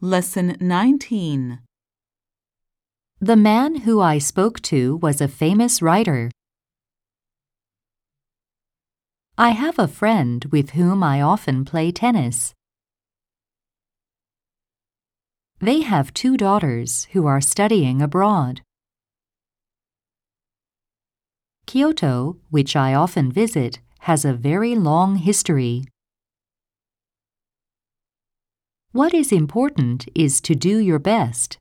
Lesson 19. The man who I spoke to was a famous writer. I have a friend with whom I often play tennis. They have 2 daughters who are studying abroad. Kyoto, which I often visit, has a very long history. What is important is to do your best.